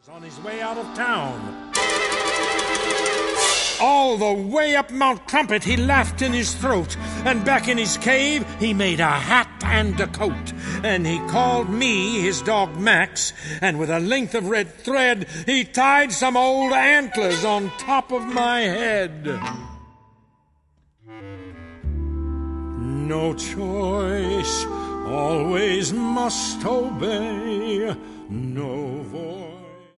On his way out of town. All the way up Mount Crumpet he laughed in his throat, and back in his cave he made a hat and a coat. And he called me his dog Max, and with a length of red thread he tied some old antlers on top of my head. No choice, always must obey, no voice.